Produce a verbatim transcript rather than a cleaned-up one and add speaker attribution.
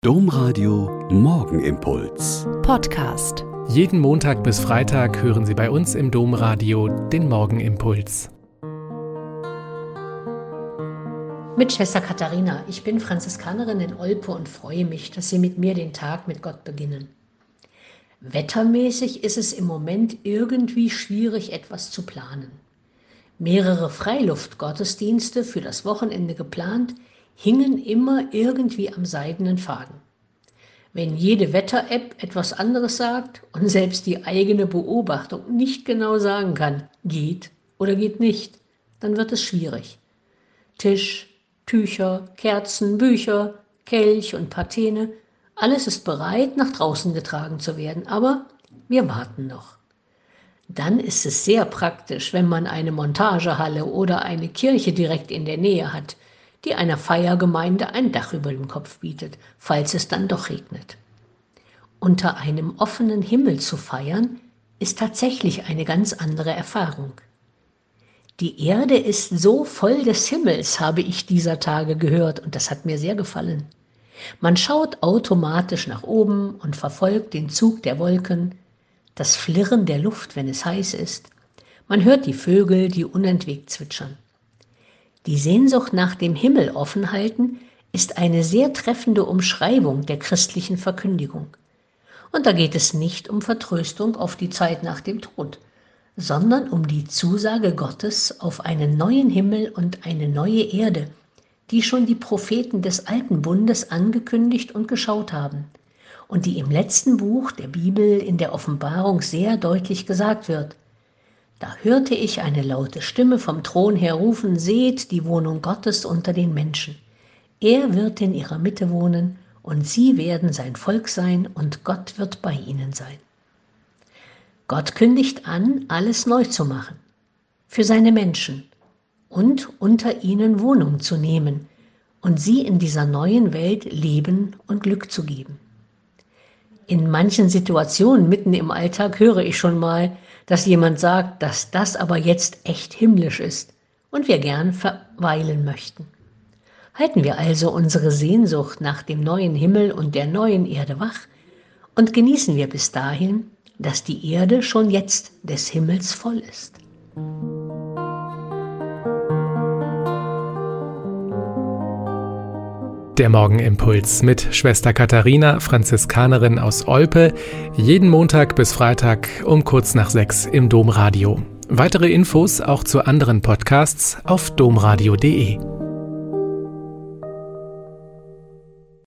Speaker 1: Domradio Morgenimpuls
Speaker 2: Podcast.
Speaker 3: Jeden Montag bis Freitag hören Sie bei uns im Domradio den Morgenimpuls.
Speaker 4: Mit Schwester Katharina. Ich bin Franziskanerin in Olpe und freue mich, dass Sie mit mir den Tag mit Gott beginnen. Wettermäßig ist es im Moment irgendwie schwierig, etwas zu planen. Mehrere Freiluftgottesdienste für das Wochenende geplant, hingen immer irgendwie am seidenen Faden. Wenn jede Wetter-App etwas anderes sagt und selbst die eigene Beobachtung nicht genau sagen kann, geht oder geht nicht, dann wird es schwierig. Tisch, Tücher, Kerzen, Bücher, Kelch und Patene, alles ist bereit, nach draußen getragen zu werden, aber wir warten noch. Dann ist es sehr praktisch, wenn man eine Montagehalle oder eine Kirche direkt in der Nähe hat, die einer Feiergemeinde ein Dach über dem Kopf bietet, falls es dann doch regnet. Unter einem offenen Himmel zu feiern, ist tatsächlich eine ganz andere Erfahrung. Die Erde ist so voll des Himmels, habe ich dieser Tage gehört, und das hat mir sehr gefallen. Man schaut automatisch nach oben und verfolgt den Zug der Wolken, das Flirren der Luft, wenn es heiß ist. Man hört die Vögel, die unentwegt zwitschern. Die Sehnsucht nach dem Himmel offen halten ist eine sehr treffende Umschreibung der christlichen Verkündigung. Und da geht es nicht um Vertröstung auf die Zeit nach dem Tod, sondern um die Zusage Gottes auf einen neuen Himmel und eine neue Erde, die schon die Propheten des Alten Bundes angekündigt und geschaut haben und die im letzten Buch der Bibel in der Offenbarung sehr deutlich gesagt wird. Da hörte ich eine laute Stimme vom Thron her rufen, seht die Wohnung Gottes unter den Menschen. Er wird in ihrer Mitte wohnen und sie werden sein Volk sein und Gott wird bei ihnen sein. Gott kündigt an, alles neu zu machen, für seine Menschen und unter ihnen Wohnung zu nehmen und sie in dieser neuen Welt Leben und Glück zu geben. In manchen Situationen mitten im Alltag höre ich schon mal, dass jemand sagt, dass das aber jetzt echt himmlisch ist und wir gern verweilen möchten. Halten wir also unsere Sehnsucht nach dem neuen Himmel und der neuen Erde wach und genießen wir bis dahin, dass die Erde schon jetzt des Himmels voll ist.
Speaker 3: Der Morgenimpuls mit Schwester Katharina, Franziskanerin aus Olpe, jeden Montag bis Freitag um kurz nach sechs im Domradio. Weitere Infos auch zu anderen Podcasts auf domradio punkt de.